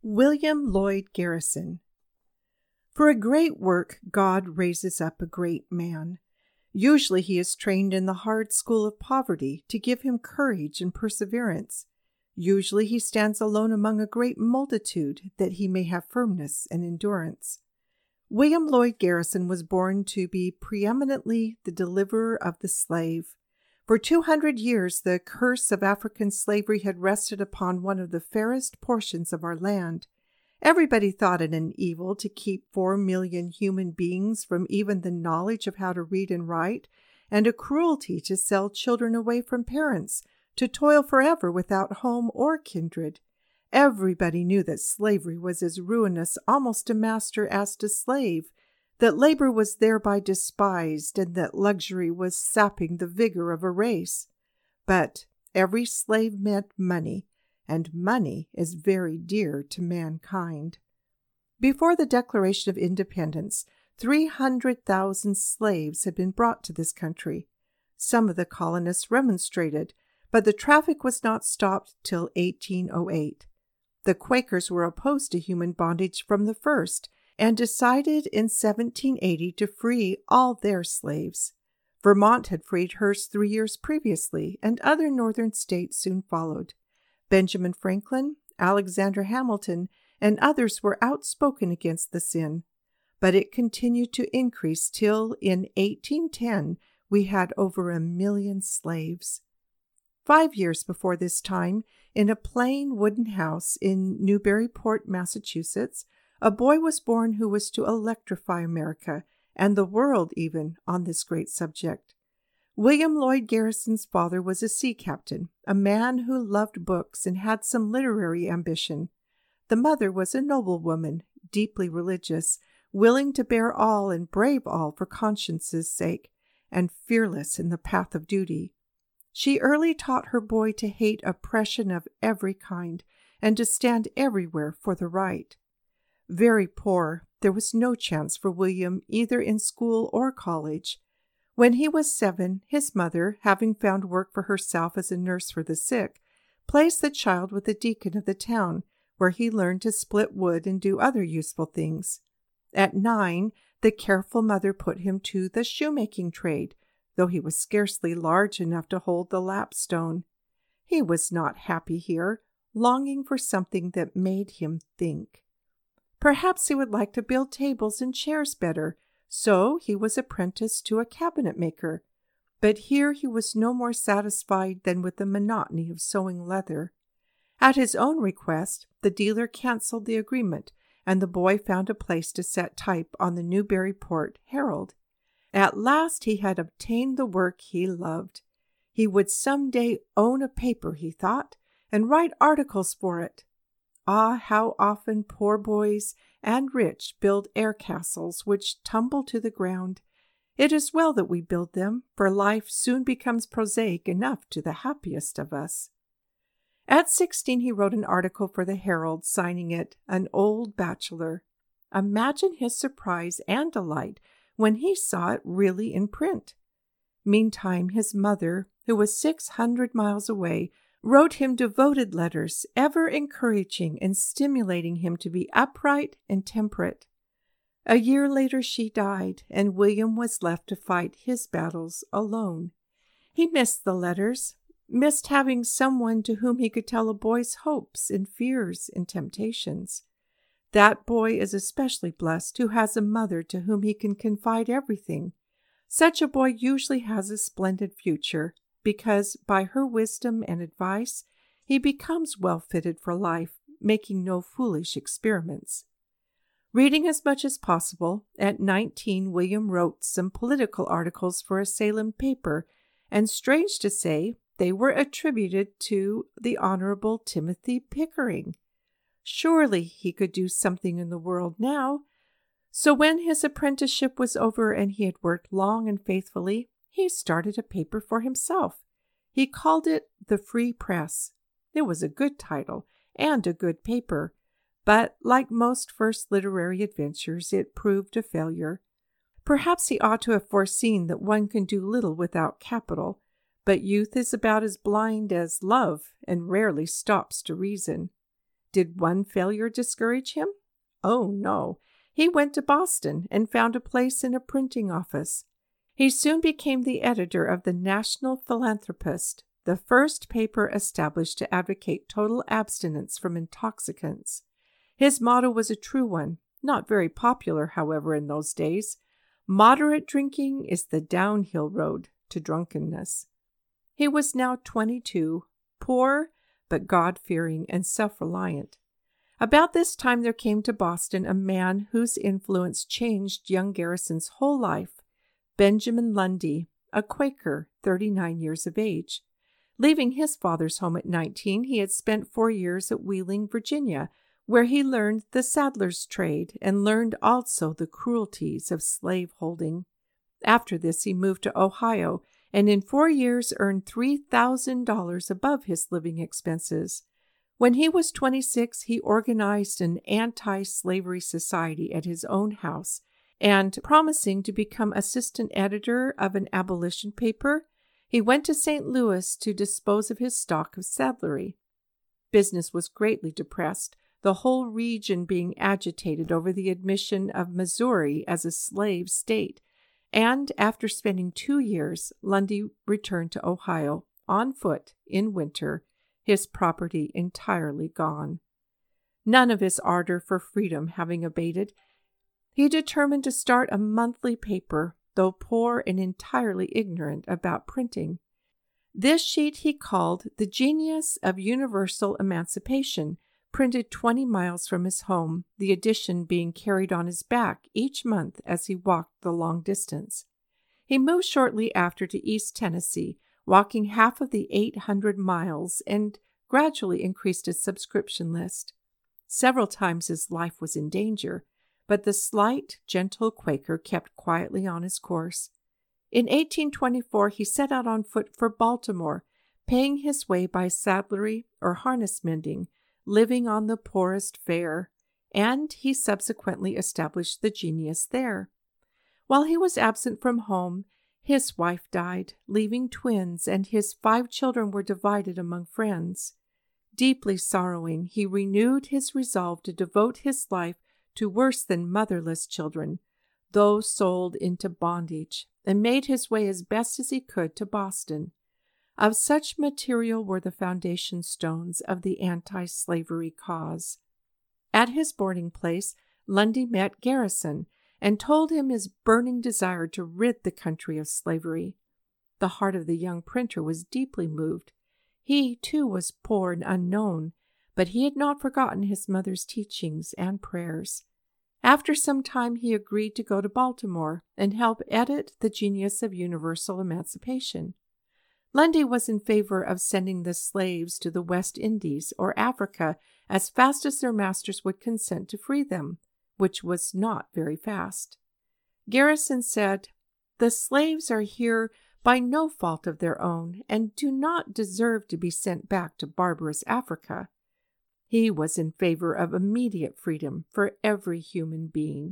William Lloyd Garrison. For a great work, God raises up a great man. Usually he is trained in the hard school of poverty to give him courage and perseverance. Usually he stands alone among a great multitude that he may have firmness and endurance. William Lloyd Garrison was born to be preeminently the deliverer of the slave. For 200 years, the curse of African slavery had rested upon one of the fairest portions of our land. Everybody thought it an evil to keep 4 million human beings from even the knowledge of how to read and write, and a cruelty to sell children away from parents, to toil forever without home or kindred. Everybody knew that slavery was as ruinous almost to master as to slave, that labor was thereby despised, and that luxury was sapping the vigor of a race. But every slave meant money, and money is very dear to mankind. Before the Declaration of Independence, 300,000 slaves had been brought to this country. Some of the colonists remonstrated, but the traffic was not stopped till 1808. The Quakers were opposed to human bondage from the first, and decided in 1780 to free all their slaves. Vermont had freed hers 3 years previously, and other northern states soon followed. Benjamin Franklin, Alexander Hamilton, and others were outspoken against the sin, but it continued to increase till in 1810 we had over 1 million slaves. 5 years before this time, in a plain wooden house in Newburyport, Massachusetts, a boy was born who was to electrify America, and the world even, on this great subject. William Lloyd Garrison's father was a sea captain, a man who loved books and had some literary ambition. The mother was a noble woman, deeply religious, willing to bear all and brave all for conscience's sake, and fearless in the path of duty. She early taught her boy to hate oppression of every kind, and to stand everywhere for the right. Very poor, there was no chance for William either in school or college. When he was 7, his mother, having found work for herself as a nurse for the sick, placed the child with a deacon of the town, where he learned to split wood and do other useful things. At 9, the careful mother put him to the shoemaking trade, though he was scarcely large enough to hold the lapstone. He was not happy here, longing for something that made him think. Perhaps he would like to build tables and chairs better, so he was apprenticed to a cabinet maker. But here he was no more satisfied than with the monotony of sewing leather. At his own request, the dealer canceled the agreement, and the boy found a place to set type on the Newburyport Herald. At last he had obtained the work he loved. He would some day own a paper, he thought, and write articles for it. Ah, how often poor boys and rich build air castles which tumble to the ground. It is well that we build them, for life soon becomes prosaic enough to the happiest of us. At 16 he wrote an article for the Herald, signing it "An Old Bachelor." Imagine his surprise and delight when he saw it really in print. Meantime his mother, who was 600 miles away, wrote him devoted letters, ever encouraging and stimulating him to be upright and temperate. A year later she died, and William was left to fight his battles alone. He missed the letters, missed having someone to whom he could tell a boy's hopes and fears and temptations. That boy is especially blessed who has a mother to whom he can confide everything. Such a boy usually has a splendid future, because by her wisdom and advice, he becomes well fitted for life, making no foolish experiments. Reading as much as possible, at 19 William wrote some political articles for a Salem paper, and strange to say, they were attributed to the Honorable Timothy Pickering. Surely he could do something in the world now. So when his apprenticeship was over and he had worked long and faithfully, he started a paper for himself. He called it The Free Press. It was a good title and a good paper, but like most first literary adventures, it proved a failure. Perhaps he ought to have foreseen that one can do little without capital, but youth is about as blind as love and rarely stops to reason. Did one failure discourage him? Oh, no. He went to Boston and found a place in a printing office. He soon became the editor of the National Philanthropist, the first paper established to advocate total abstinence from intoxicants. His motto was a true one, not very popular, however, in those days. Moderate drinking is the downhill road to drunkenness. He was now 22, poor, but God-fearing and self-reliant. About this time there came to Boston a man whose influence changed young Garrison's whole life, Benjamin Lundy, a Quaker, 39 years of age. Leaving his father's home at 19, he had spent 4 years at Wheeling, Virginia, where he learned the saddler's trade and learned also the cruelties of slaveholding. After this, he moved to Ohio and in 4 years earned $3,000 above his living expenses. When he was 26, he organized an anti-slavery society at his own house, and promising to become assistant editor of an abolition paper, he went to St. Louis to dispose of his stock of saddlery. Business was greatly depressed, the whole region being agitated over the admission of Missouri as a slave state, and after spending 2 years, Lundy returned to Ohio on foot in winter, his property entirely gone. None of his ardor for freedom having abated, he determined to start a monthly paper, though poor and entirely ignorant about printing. This sheet he called The Genius of Universal Emancipation, printed 20 miles from his home, the edition being carried on his back each month as he walked the long distance. He moved shortly after to East Tennessee, walking half of the 800 miles, and gradually increased his subscription list. Several times his life was in danger, but the slight, gentle Quaker kept quietly on his course. In 1824 he set out on foot for Baltimore, paying his way by saddlery or harness mending, living on the poorest fare, and he subsequently established the Genius there. While he was absent from home, his wife died, leaving twins, and his 5 children were divided among friends. Deeply sorrowing, he renewed his resolve to devote his life to worse than motherless children, those sold into bondage, and made his way as best as he could to Boston. Of such material were the foundation stones of the anti-slavery cause. At his boarding place, Lundy met Garrison and told him his burning desire to rid the country of slavery. The heart of the young printer was deeply moved. He, too, was poor and unknown, but he had not forgotten his mother's teachings and prayers. After some time, he agreed to go to Baltimore and help edit The Genius of Universal Emancipation. Lundy was in favor of sending the slaves to the West Indies or Africa as fast as their masters would consent to free them, which was not very fast. Garrison said, "The slaves are here by no fault of their own and do not deserve to be sent back to barbarous Africa." He was in favor of immediate freedom for every human being.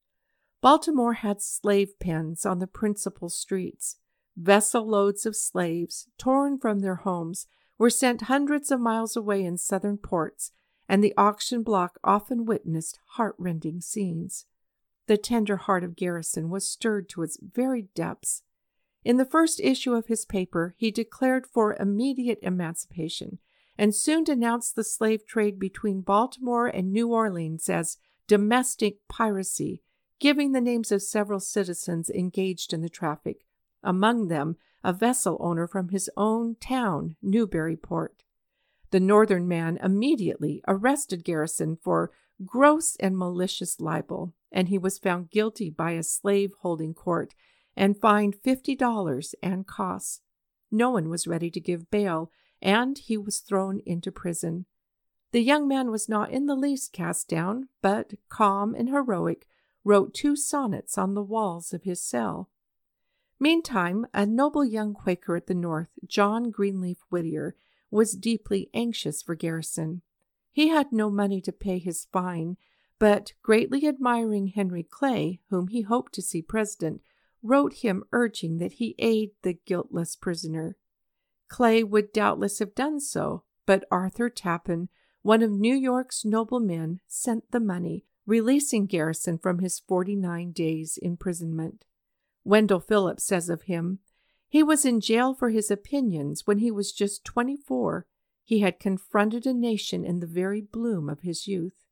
Baltimore had slave pens on the principal streets. Vessel loads of slaves, torn from their homes, were sent hundreds of miles away in southern ports, and the auction block often witnessed heart-rending scenes. The tender heart of Garrison was stirred to its very depths. In the first issue of his paper, he declared for immediate emancipation, and soon denounced the slave trade between Baltimore and New Orleans as domestic piracy, giving the names of several citizens engaged in the traffic, among them a vessel owner from his own town, Newburyport. The northern man immediately arrested Garrison for gross and malicious libel, and he was found guilty by a slave-holding court and fined $50 and costs. No one was ready to give bail, and he was thrown into prison. The young man was not in the least cast down, but, calm and heroic, wrote 2 sonnets on the walls of his cell. Meantime, a noble young Quaker at the North, John Greenleaf Whittier, was deeply anxious for Garrison. He had no money to pay his fine, but, greatly admiring Henry Clay, whom he hoped to see president, wrote him urging that he aid the guiltless prisoner. Clay would doubtless have done so, but Arthur Tappan one of New York's noblemen, sent the money, releasing Garrison from his 49 days' imprisonment. Wendell Phillips says of him, "He was in jail for his opinions when he was just 24. He had confronted a nation in the very bloom of his youth."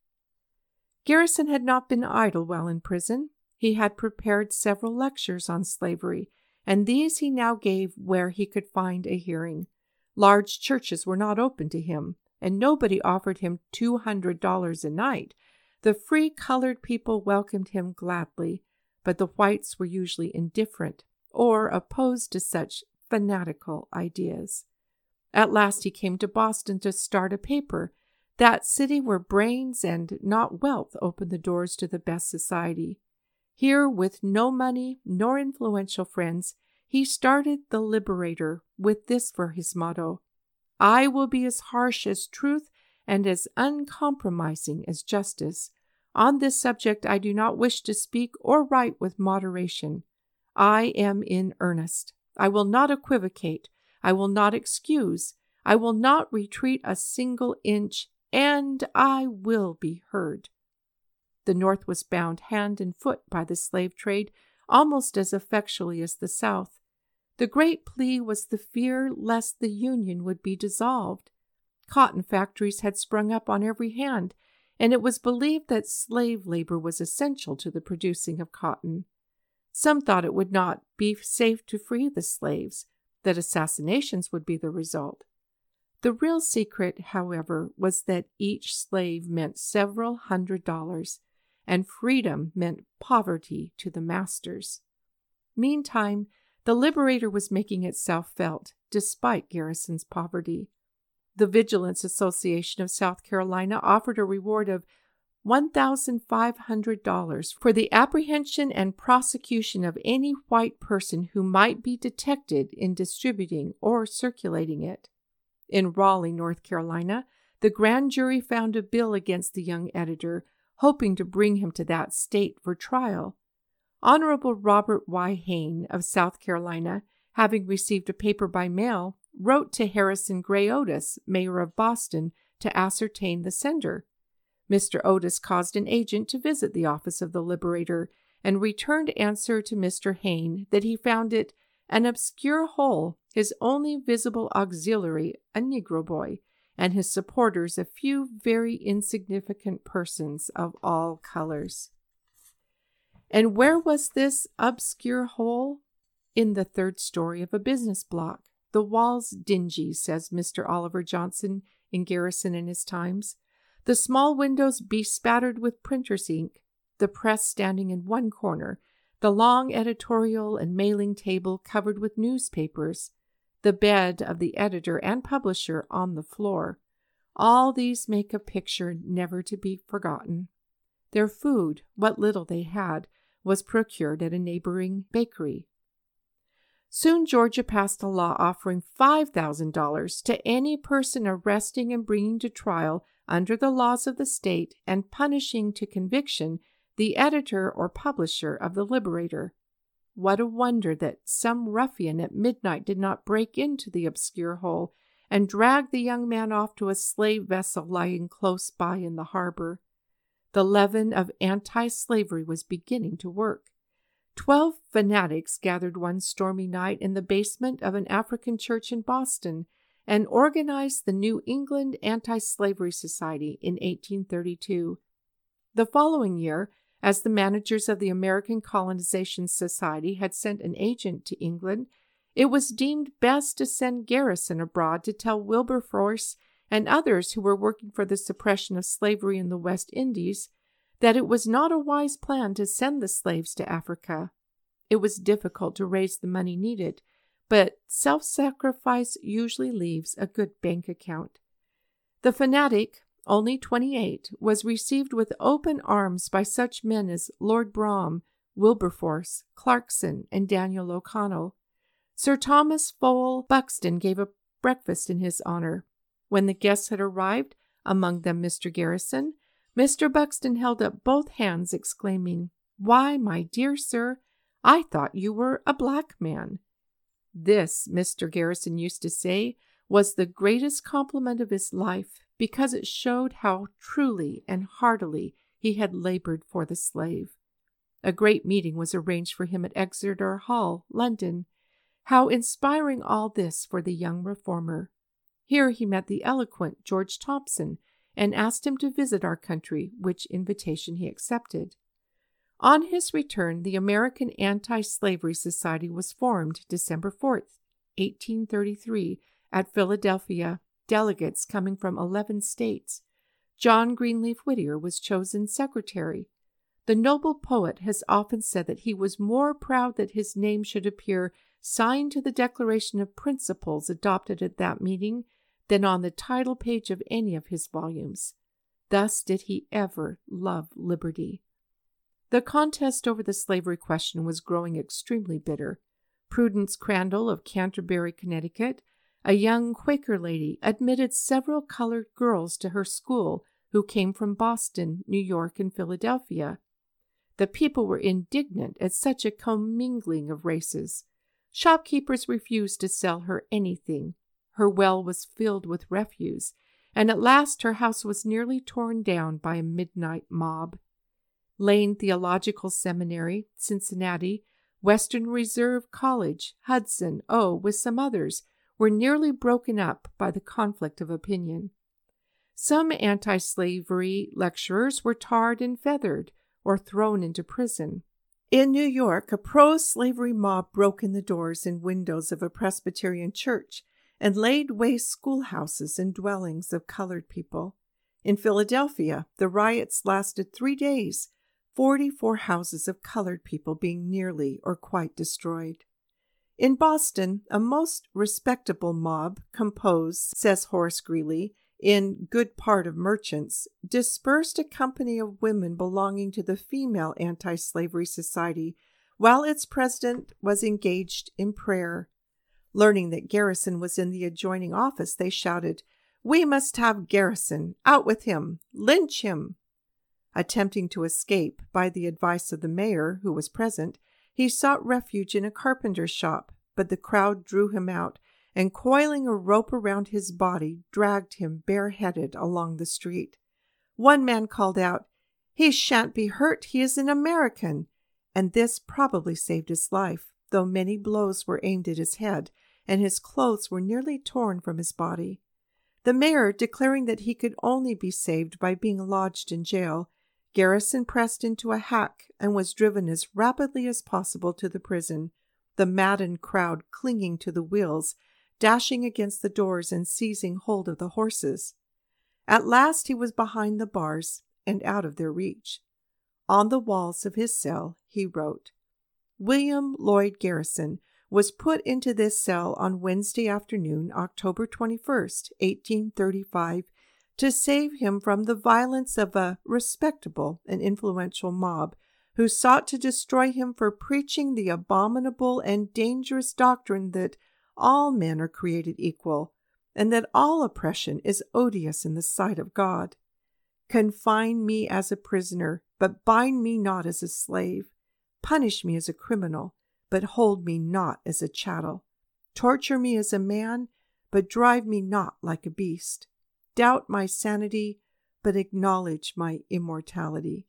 Garrison had not been idle while in prison. He had prepared several lectures on slavery, and these he now gave where he could find a hearing. Large churches were not open to him, and nobody offered him $200 a night. The free colored people welcomed him gladly, but the whites were usually indifferent or opposed to such fanatical ideas. At last he came to Boston to start a paper, that city where brains and not wealth opened the doors to the best society. Here, with no money nor influential friends, he started The Liberator with this for his motto: "I will be as harsh as truth and as uncompromising as justice. On this subject I do not wish to speak or write with moderation. I am in earnest. I will not equivocate. I will not excuse. I will not retreat a single inch, and I will be heard." The North was bound hand and foot by the slave trade almost as effectually as the South. The great plea was the fear lest the Union would be dissolved. Cotton factories had sprung up on every hand, and it was believed that slave labor was essential to the producing of cotton. Some thought it would not be safe to free the slaves, that assassinations would be the result. The real secret, however, was that each slave meant several $100s, and freedom meant poverty to the masters. Meantime, the Liberator was making itself felt, despite Garrison's poverty. The Vigilance Association of South Carolina offered a reward of $1,500 for the apprehension and prosecution of any white person who might be detected in distributing or circulating it. In Raleigh, North Carolina, the grand jury found a bill against the young editor, hoping to bring him to that state for trial. Honorable Robert Y. Hayne of South Carolina, having received a paper by mail, wrote to Harrison Gray Otis, mayor of Boston, to ascertain the sender. Mr. Otis caused an agent to visit the office of the Liberator and returned answer to Mr. Hayne that he found it an obscure hole, his only visible auxiliary a Negro boy, and his supporters a few very insignificant persons of all colors. And where was this obscure hole? In the third story of a business block. The walls dingy, says Mr. Oliver Johnson in Garrison and His Times. The small windows bespattered with printer's ink, the press standing in one corner, the long editorial and mailing table covered with newspapers, the bed of the editor and publisher on the floor. All these make a picture never to be forgotten. Their food, what little they had, was procured at a neighboring bakery. Soon Georgia passed a law offering $5,000 to any person arresting and bringing to trial under the laws of the state and punishing to conviction the editor or publisher of the Liberator. What a wonder that some ruffian at midnight did not break into the obscure hole and drag the young man off to a slave vessel lying close by in the harbor. The leaven of anti-slavery was beginning to work. 12 fanatics gathered one stormy night in the basement of an African church in Boston and organized the New England Anti-Slavery Society in 1832. The following year, as the managers of the American Colonization Society had sent an agent to England, it was deemed best to send Garrison abroad to tell Wilberforce and others who were working for the suppression of slavery in the West Indies that it was not a wise plan to send the slaves to Africa. It was difficult to raise the money needed, but self-sacrifice usually leaves a good bank account. The fanatic, only 28, was received with open arms by such men as Lord Brougham, Wilberforce, Clarkson, and Daniel O'Connell. Sir Thomas Fowell Buxton gave a breakfast in his honor. When the guests had arrived, among them Mr. Garrison, Mr. Buxton held up both hands, exclaiming, "Why, my dear sir, I thought you were a black man." This, Mr. Garrison used to say, was the greatest compliment of his life, because it showed how truly and heartily he had labored for the slave. A great meeting was arranged for him at Exeter Hall, London. How inspiring all this for the young reformer! Here he met the eloquent George Thompson and asked him to visit our country, which invitation he accepted. On his return, the American Anti-Slavery Society was formed December 4th, 1833, at Philadelphia, delegates coming from 11 states. John Greenleaf Whittier was chosen secretary. The noble poet has often said that he was more proud that his name should appear signed to the Declaration of Principles adopted at that meeting than on the title page of any of his volumes. Thus did he ever love liberty. The contest over the slavery question was growing extremely bitter. Prudence Crandall of Canterbury, Connecticut, a young Quaker lady, admitted several colored girls to her school who came from Boston, New York, and Philadelphia. The people were indignant at such a commingling of races. Shopkeepers refused to sell her anything. Her well was filled with refuse, and at last her house was nearly torn down by a midnight mob. Lane Theological Seminary, Cincinnati, Western Reserve College, Hudson, with some others, were nearly broken up by the conflict of opinion. Some anti-slavery lecturers were tarred and feathered or thrown into prison. In New York, a pro-slavery mob broke in the doors and windows of a Presbyterian church and laid waste schoolhouses and dwellings of colored people. In Philadelphia, the riots lasted 3 days, 44 houses of colored people being nearly or quite destroyed. In Boston, a most respectable mob composed, says Horace Greeley, in Good Part of Merchants, dispersed a company of women belonging to the Female Anti-Slavery Society while its president was engaged in prayer. Learning that Garrison was in the adjoining office, they shouted, "We must have Garrison! Out with him! Lynch him!" Attempting to escape by the advice of the mayor, who was present, he sought refuge in a carpenter's shop, but the crowd drew him out, and coiling a rope around his body, dragged him bareheaded along the street. One man called out, "He shan't be hurt, he is an American," and this probably saved his life, though many blows were aimed at his head, and his clothes were nearly torn from his body. The mayor declaring that he could only be saved by being lodged in jail, Garrison pressed into a hack and was driven as rapidly as possible to the prison, the maddened crowd clinging to the wheels, dashing against the doors and seizing hold of the horses. At last he was behind the bars and out of their reach. On the walls of his cell he wrote, "William Lloyd Garrison was put into this cell on Wednesday afternoon, October 21st, 1835, to save him from the violence of a respectable and influential mob who sought to destroy him for preaching the abominable and dangerous doctrine that all men are created equal, and that all oppression is odious in the sight of God. Confine me as a prisoner, but bind me not as a slave. Punish me as a criminal, but hold me not as a chattel. Torture me as a man, but drive me not like a beast. Doubt my sanity, but acknowledge my immortality."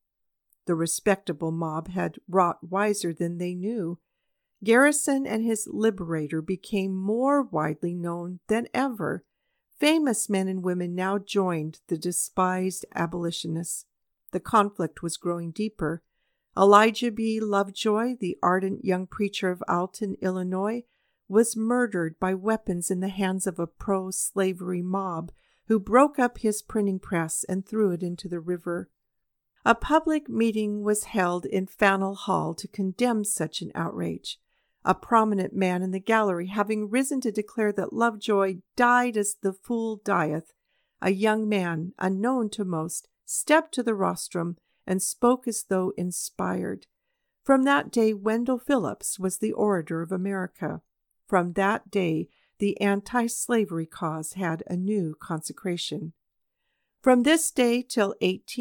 The respectable mob had wrought wiser than they knew. Garrison and his liberator became more widely known than ever. Famous men and women now joined the despised abolitionists. The conflict was growing deeper. Elijah B. Lovejoy, the ardent young preacher of Alton, Illinois, was murdered by weapons in the hands of a pro-slavery mob who broke up his printing press and threw it into the river. A public meeting was held in Faneuil Hall to condemn such an outrage. A prominent man in the gallery having risen to declare that Lovejoy died as the fool dieth, a young man, unknown to most, stepped to the rostrum and spoke as though inspired. From that day, Wendell Phillips was the orator of America. From that day, the anti-slavery cause had a new consecration. From this day till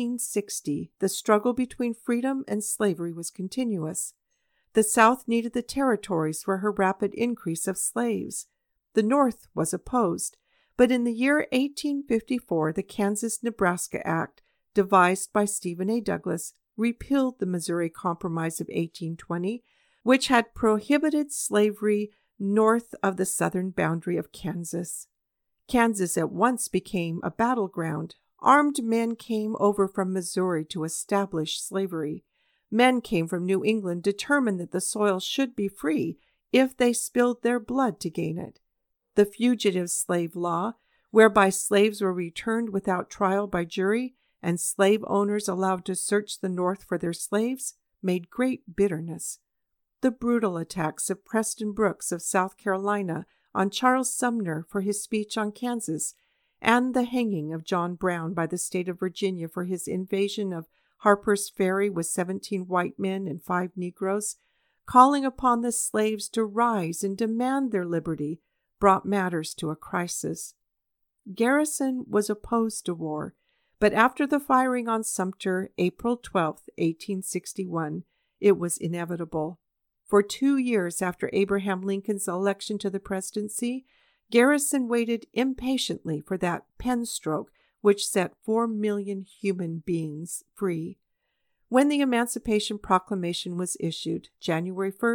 1860, the struggle between freedom and slavery was continuous. The South needed the territories for her rapid increase of slaves. The North was opposed, But in the year 1854, the Kansas-Nebraska Act, devised by Stephen A. Douglas, repealed the Missouri Compromise of 1820, which had prohibited slavery north of the southern boundary of Kansas. Kansas at once became a battleground. Armed men came over from Missouri to establish slavery. Men came from New England determined that the soil should be free if they spilled their blood to gain it. The fugitive slave law, whereby slaves were returned without trial by jury and slave owners allowed to search the North for their slaves, made great bitterness. The brutal attacks of Preston Brooks of South Carolina on Charles Sumner for his speech on Kansas, and the hanging of John Brown by the state of Virginia for his invasion of Harper's Ferry with 17 white men and 5 Negroes, calling upon the slaves to rise and demand their liberty, brought matters to a crisis. Garrison was opposed to war, but after the firing on Sumter, April 12, 1861, it was inevitable. For 2 years after Abraham Lincoln's election to the presidency, Garrison waited impatiently for that pen stroke which set 4 million human beings free. When the Emancipation Proclamation was issued, January 1,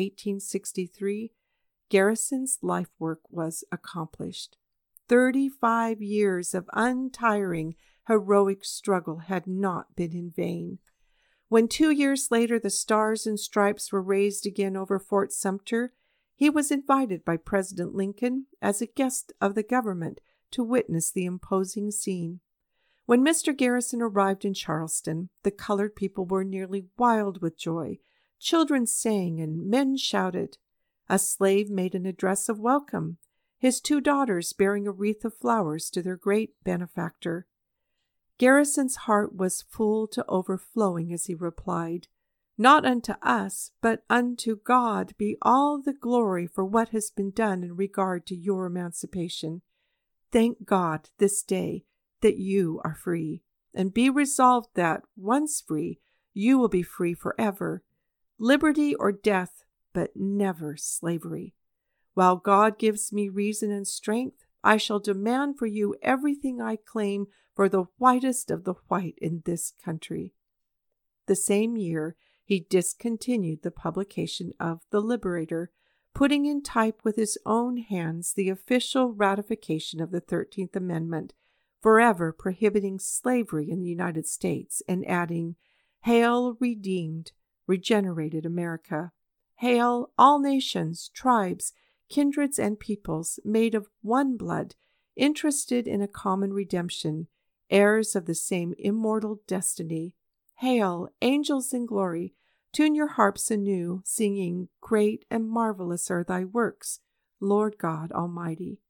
1863, Garrison's life work was accomplished. 35 years of untiring, heroic struggle had not been in vain. When 2 years later the Stars and Stripes were raised again over Fort Sumter, he was invited by President Lincoln as a guest of the government to witness the imposing scene. When Mr. Garrison arrived in Charleston, the colored people were nearly wild with joy. Children sang and men shouted. A slave made an address of welcome, his 2 daughters bearing a wreath of flowers to their great benefactor. Garrison's heart was full to overflowing as he replied, "Not unto us, but unto God be all the glory for what has been done in regard to your emancipation. Thank God this day that you are free, and be resolved that, once free, you will be free forever. Liberty or death, but never slavery. While God gives me reason and strength, I shall demand for you everything I claim for the whitest of the white in this country." The same year, he discontinued the publication of The Liberator, putting in type with his own hands the official ratification of the 13th Amendment, forever prohibiting slavery in the United States, and adding, "Hail, redeemed, regenerated America. Hail, all nations, tribes, kindreds, and peoples, made of one blood, interested in a common redemption, heirs of the same immortal destiny. Hail, angels in glory, tune your harps anew, singing, Great and marvelous are thy works, Lord God Almighty."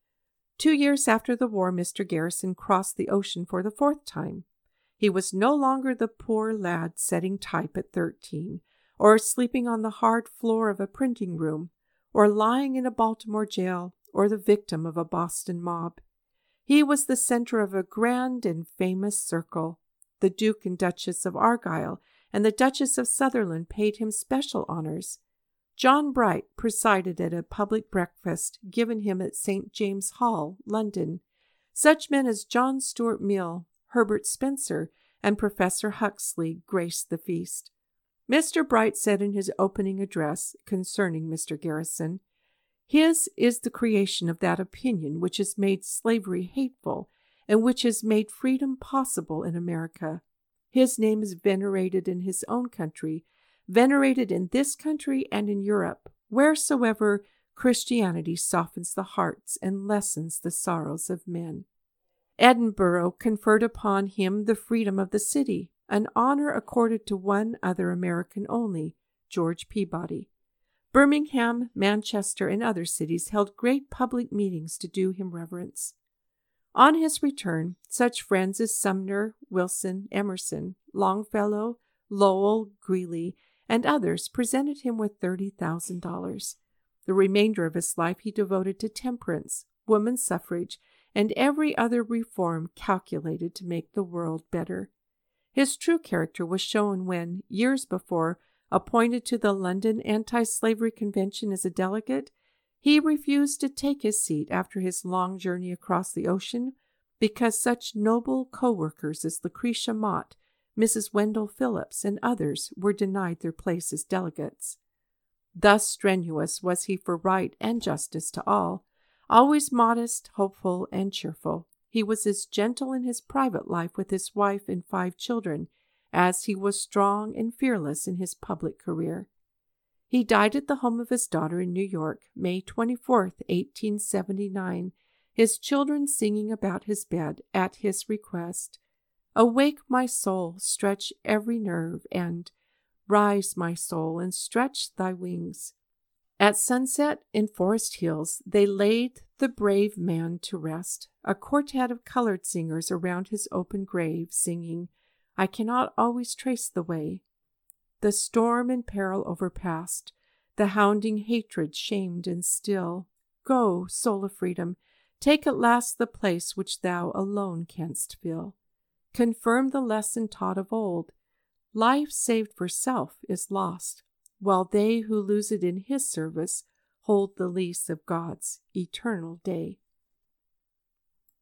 2 years after the war, Mr. Garrison crossed the ocean for the 4th time. He was no longer the poor lad setting type at 13, or sleeping on the hard floor of a printing room, or lying in a Baltimore jail, or the victim of a Boston mob. He was the center of a grand and famous circle. The Duke and Duchess of Argyll and the Duchess of Sutherland paid him special honors. John Bright presided at a public breakfast given him at St. James Hall, London. Such men as John Stuart Mill, Herbert Spencer, and Professor Huxley graced the feast. Mr. Bright said in his opening address concerning Mr. Garrison, "His is the creation of that opinion which has made slavery hateful and which has made freedom possible in America. His name is venerated in his own country, venerated in this country and in Europe, wheresoever Christianity softens the hearts and lessens the sorrows of men." Edinburgh conferred upon him the freedom of the city, an honor accorded to one other American only, George Peabody. Birmingham, Manchester, and other cities held great public meetings to do him reverence. On his return, such friends as Sumner, Wilson, Emerson, Longfellow, Lowell, Greeley, and others presented him with $30,000. The remainder of his life he devoted to temperance, woman suffrage, and every other reform calculated to make the world better. His true character was shown when, years before, appointed to the London Anti-Slavery Convention as a delegate, He refused to take his seat after his long journey across the ocean because such noble co-workers as Lucretia Mott, Mrs. Wendell Phillips, and others were denied their place as delegates. Thus strenuous was he for right and justice to all, always modest, hopeful, and cheerful. He was as gentle in his private life with his wife and 5 children as he was strong and fearless in his public career. He died at the home of his daughter in New York, May 24, 1879, his children singing about his bed at his request, "Awake, my soul, stretch every nerve," and "Rise, my soul, and stretch thy wings." At sunset in Forest Hills, they laid the brave man to rest, a quartet of colored singers around his open grave, singing, "I cannot always trace the way." The storm and peril overpast, the hounding hatred shamed and still. Go, soul of freedom, take at last the place which thou alone canst fill. Confirm the lesson taught of old. Life saved for self is lost, while they who lose it in his service hold the lease of God's eternal day.